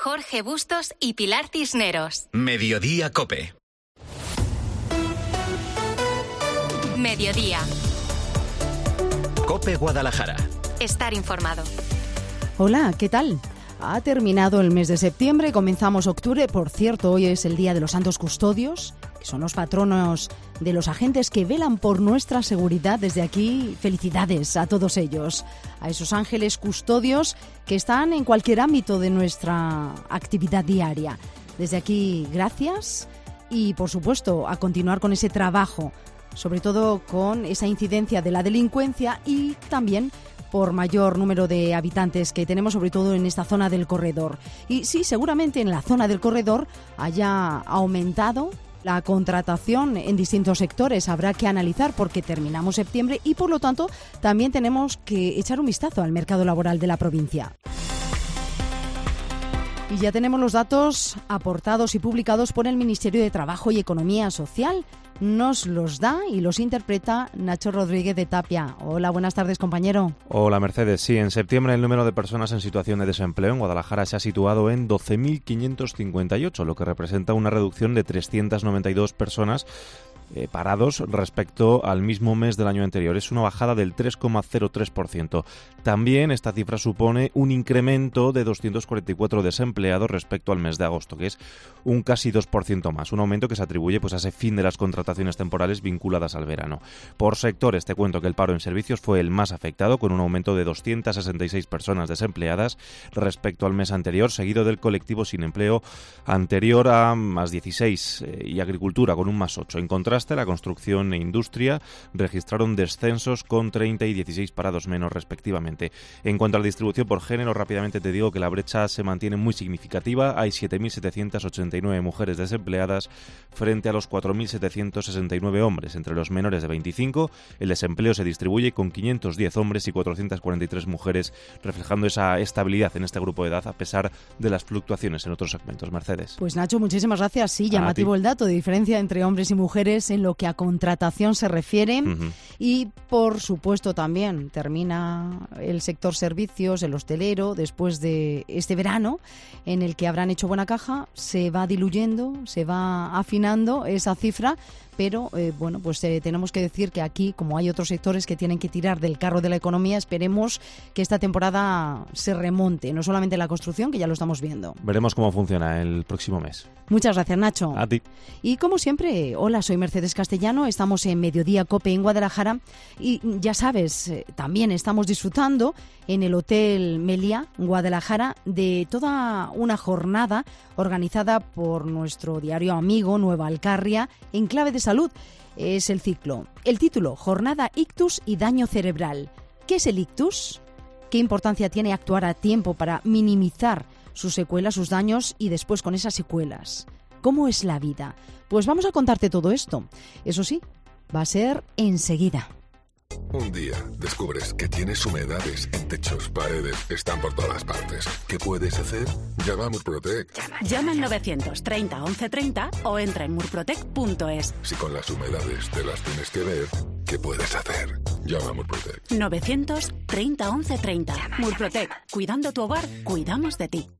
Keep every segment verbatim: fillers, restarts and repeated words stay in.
Jorge Bustos y Pilar Cisneros. Mediodía COPE. Mediodía. COPE Guadalajara. Estar informado. Hola, ¿qué tal? Ha terminado el mes de septiembre, comenzamos octubre. Por cierto, hoy es el Día de los Santos Custodios, que son los patronos de los agentes que velan por nuestra seguridad. Desde aquí, felicidades a todos ellos, a esos ángeles custodios que están en cualquier ámbito de nuestra actividad diaria. Desde aquí, gracias y, por supuesto, a continuar con ese trabajo, sobre todo con esa incidencia de la delincuencia y también por mayor número de habitantes que tenemos, sobre todo en esta zona del corredor. Y sí, seguramente en la zona del corredor haya aumentado la contratación en distintos sectores. Habrá que analizar porque terminamos septiembre y, por lo tanto, también tenemos que echar un vistazo al mercado laboral de la provincia. Y ya tenemos los datos aportados y publicados por el Ministerio de Trabajo y Economía Social. Nos los da y los interpreta Nacho Rodríguez de Tapia. Hola, buenas tardes, compañero. Hola, Mercedes. Sí, en septiembre el número de personas en situación de desempleo en Guadalajara se ha situado en doce mil quinientos cincuenta y ocho, lo que representa una reducción de trescientas noventa y dos personas Eh, parados respecto al mismo mes del año anterior. Es una bajada del tres coma cero tres por ciento. También esta cifra supone un incremento de doscientos cuarenta y cuatro desempleados respecto al mes de agosto, que es un casi dos por ciento más, un aumento que se atribuye pues, a ese fin de las contrataciones temporales vinculadas al verano. Por sectores, te cuento que el paro en servicios fue el más afectado, con un aumento de doscientas sesenta y seis personas desempleadas respecto al mes anterior, seguido del colectivo sin empleo anterior a más dieciséis eh, y agricultura con un más ocho. En contraste, la construcción e industria registraron descensos con treinta y dieciséis parados menos respectivamente. En cuanto a la distribución por género, rápidamente te digo que la brecha se mantiene muy significativa. Hay siete mil setecientas ochenta y nueve mujeres desempleadas frente a los cuatro mil setecientos sesenta y nueve hombres. Entre los menores de veinticinco, el desempleo se distribuye con quinientos diez hombres y cuatrocientas cuarenta y tres mujeres, reflejando esa estabilidad en este grupo de edad a pesar de las fluctuaciones en otros segmentos. Mercedes. Pues Nacho, muchísimas gracias. Sí, llamativo el dato de diferencia entre hombres y mujeres en lo que a contratación se refiere. Uh-huh. Y, por supuesto, también termina el sector servicios, el hostelero, después de este verano, en el que habrán hecho buena caja, se va diluyendo, se va afinando esa cifra, pero, eh, bueno, pues eh, tenemos que decir que aquí, como hay otros sectores que tienen que tirar del carro de la economía, esperemos que esta temporada se remonte, no solamente la construcción, que ya lo estamos viendo. Veremos cómo funciona el próximo mes. Muchas gracias, Nacho. A ti. Y como siempre, hola, soy Mercedes Castellano, estamos en Mediodía COPE en Guadalajara y ya sabes, eh, también estamos disfrutando en el Hotel Meliá, Guadalajara, de toda una jornada organizada por nuestro diario amigo Nueva Alcarria en clave de salud. Es el ciclo. El título, Jornada Ictus y Daño Cerebral. ¿Qué es el ictus? ¿Qué importancia tiene actuar a tiempo para minimizar sus secuelas, sus daños y después con esas secuelas? ¿Cómo es la vida? Pues vamos a contarte todo esto. Eso sí, va a ser enseguida. Un día descubres que tienes humedades en techos, paredes, están por todas partes. ¿Qué puedes hacer? Llama a Murprotec. Llama, Llama al novecientos treinta once treinta o entra en murprotec punto es. Si con las humedades te las tienes que ver, ¿qué puedes hacer? Llama a Murprotec. novecientos treinta once treinta. Llama, Murprotec. Llama. Cuidando tu hogar, cuidamos de ti.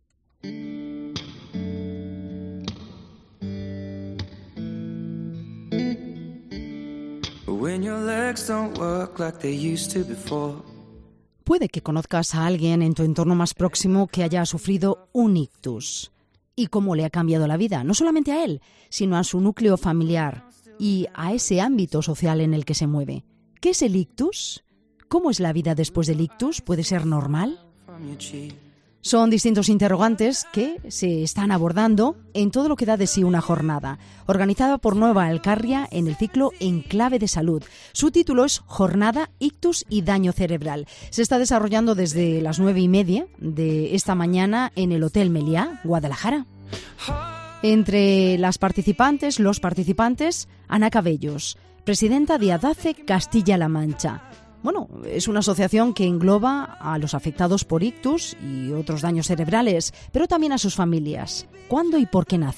Puede que conozcas a alguien en tu entorno más próximo que haya sufrido un ictus. ¿Y cómo le ha cambiado la vida? No solamente a él, sino a su núcleo familiar y a ese ámbito social en el que se mueve. ¿Qué es el ictus? ¿Cómo es la vida después del ictus? ¿Puede ser normal? Son distintos interrogantes que se están abordando en todo lo que da de sí una jornada, organizada por Nueva Alcarria en el ciclo En Clave de Salud. Su título es Jornada, Ictus y Daño Cerebral. Se está desarrollando desde las nueve y media de esta mañana en el Hotel Meliá, Guadalajara. Entre las participantes, los participantes, Ana Cabellos, presidenta de ADACE Castilla-La Mancha. Bueno, es una asociación que engloba a los afectados por ictus y otros daños cerebrales, pero también a sus familias. ¿Cuándo y por qué nace?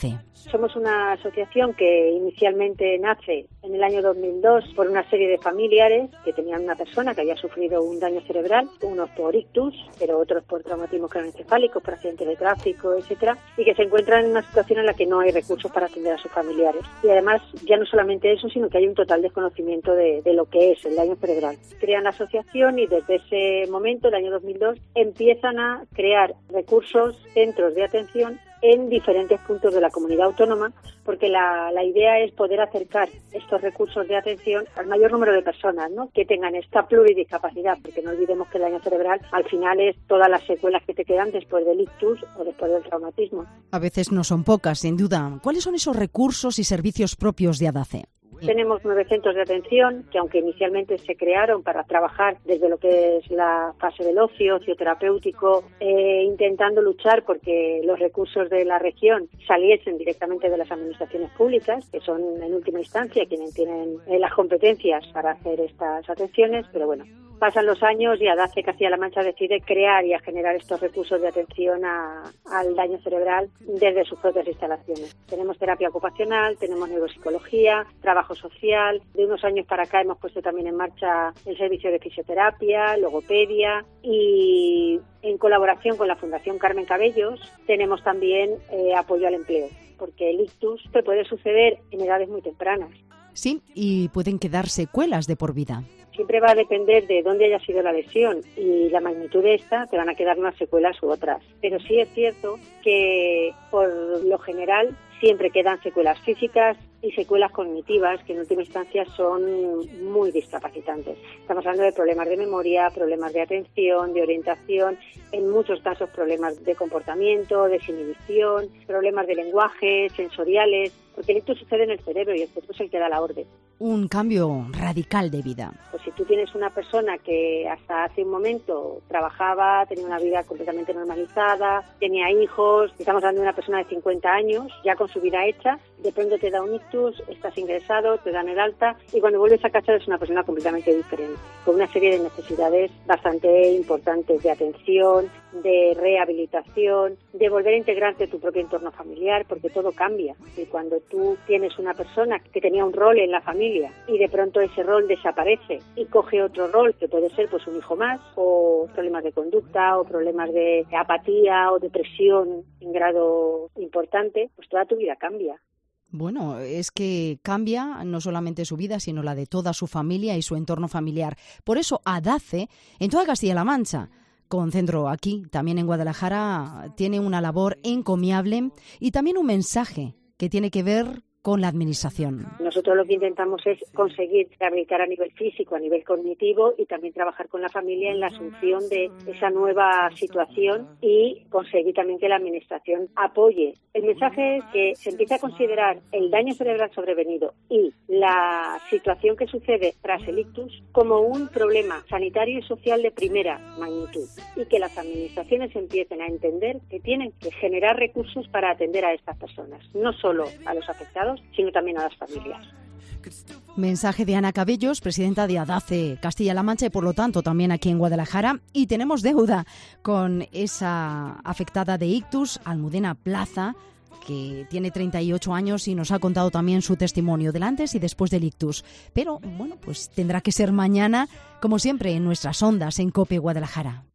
Somos una asociación que inicialmente nace en el año dos mil dos por una serie de familiares que tenían una persona que había sufrido un daño cerebral, unos por ictus, pero otros por traumatismos craneoencefálicos, por accidentes de tráfico, etcétera, y que se encuentran en una situación en la que no hay recursos para atender a sus familiares. Y además, ya no solamente eso, sino que hay un total desconocimiento de, de lo que es el daño cerebral. Crean la asociación y desde ese momento, el año dos mil dos, empiezan a crear recursos, centros de atención en diferentes puntos de la comunidad autónoma, porque la, la idea es poder acercar estos recursos de atención al mayor número de personas, ¿no?, que tengan esta pluridiscapacidad, porque no olvidemos que el daño cerebral al final es todas las secuelas que te quedan después del ictus o después del traumatismo. A veces no son pocas, sin duda. ¿Cuáles son esos recursos y servicios propios de ADACE? Tenemos nueve centros de atención que, aunque inicialmente se crearon para trabajar desde lo que es la fase del ocio, ocio terapéutico, eh, intentando luchar porque los recursos de la región saliesen directamente de las administraciones públicas, que son en última instancia quienes tienen eh, las competencias para hacer estas atenciones, pero bueno. Pasan los años y ADACE Castilla-La Mancha decide crear y a generar estos recursos de atención a, al daño cerebral desde sus propias instalaciones. Tenemos terapia ocupacional, tenemos neuropsicología, trabajo social. De unos años para acá hemos puesto también en marcha el servicio de fisioterapia, logopedia y en colaboración con la Fundación Carmen Cabellos tenemos también eh, apoyo al empleo, porque el ictus te puede suceder en edades muy tempranas. Sí, y pueden quedar secuelas de por vida. Siempre va a depender de dónde haya sido la lesión y la magnitud de esta, te van a quedar unas secuelas u otras. Pero sí es cierto que, por lo general, siempre quedan secuelas físicas y secuelas cognitivas, que en última instancia son muy discapacitantes. Estamos hablando de problemas de memoria, problemas de atención, de orientación, en muchos casos problemas de comportamiento, desinhibición, problemas de lenguaje, sensoriales, porque el ictus sucede en el cerebro y el cerebro es el que da la orden. Un cambio radical de vida. Pues si tú tienes una persona que hasta hace un momento trabajaba, tenía una vida completamente normalizada, tenía hijos, estamos hablando de una persona de cincuenta años, ya con su vida hecha, de pronto te da un ictus, estás ingresado, te dan el alta y cuando vuelves a casa eres una persona completamente diferente, con una serie de necesidades bastante importantes de atención, de rehabilitación, de volver a integrarte en tu propio entorno familiar, porque todo cambia. Y cuando tú tienes una persona que tenía un rol en la familia y de pronto ese rol desaparece y coge otro rol, que puede ser pues un hijo más, o problemas de conducta, o problemas de apatía o depresión en grado importante, pues toda tu vida cambia. Bueno, es que cambia no solamente su vida, sino la de toda su familia y su entorno familiar. Por eso ADACE, en toda Castilla-La Mancha, con centro aquí, también en Guadalajara, tiene una labor encomiable y también un mensaje que tiene que ver con la administración. Nosotros lo que intentamos es conseguir rehabilitar a nivel físico, a nivel cognitivo y también trabajar con la familia en la asunción de esa nueva situación y conseguir también que la administración apoye. El mensaje es que se empiece a considerar el daño cerebral sobrevenido y la situación que sucede tras el ictus como un problema sanitario y social de primera magnitud y que las administraciones empiecen a entender que tienen que generar recursos para atender a estas personas, no solo a los afectados, sino también a las familias. Mensaje de Ana Cabellos, presidenta de ADACE Castilla-La Mancha y por lo tanto también aquí en Guadalajara. Y tenemos deuda con esa afectada de ictus, Almudena Plaza, que tiene treinta y ocho años y nos ha contado también su testimonio del antes y después del ictus. Pero bueno, pues tendrá que ser mañana, como siempre, en nuestras ondas en COPE Guadalajara.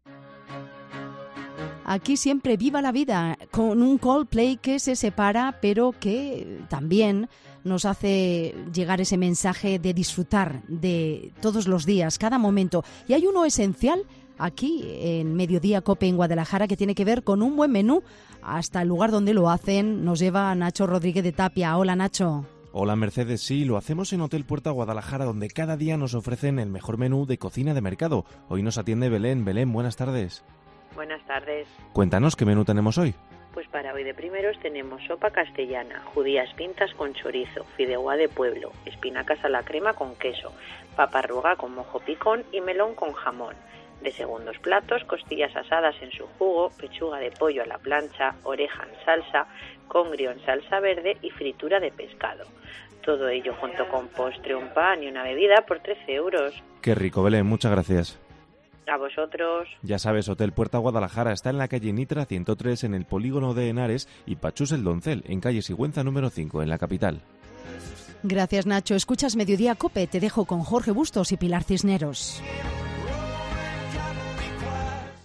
Aquí siempre viva la vida, con un Coldplay que se separa, pero que también nos hace llegar ese mensaje de disfrutar de todos los días, cada momento. Y hay uno esencial aquí en Mediodía COPE en Guadalajara que tiene que ver con un buen menú. Hasta el lugar donde lo hacen nos lleva Nacho Rodríguez de Tapia. Hola, Nacho. Hola, Mercedes. Sí, lo hacemos en Hotel Puerta Guadalajara, donde cada día nos ofrecen el mejor menú de cocina de mercado. Hoy nos atiende Belén. Belén, buenas tardes. Buenas tardes. Cuéntanos, ¿qué menú tenemos hoy? Pues para hoy de primeros tenemos sopa castellana, judías pintas con chorizo, fideuá de pueblo, espinacas a la crema con queso, papa arruga con mojo picón y melón con jamón. De segundos platos, costillas asadas en su jugo, pechuga de pollo a la plancha, oreja en salsa, congrio en salsa verde y fritura de pescado. Todo ello junto con postre, un pan y una bebida por trece euros. Qué rico, Belén, muchas gracias. A vosotros. Ya sabes, Hotel Puerta Guadalajara está en la calle Nitra ciento tres en el polígono de Henares y Pachús el Doncel en calle Sigüenza número cinco en la capital. Gracias, Nacho. Escuchas Mediodía COPE. Te dejo con Jorge Bustos y Pilar Cisneros.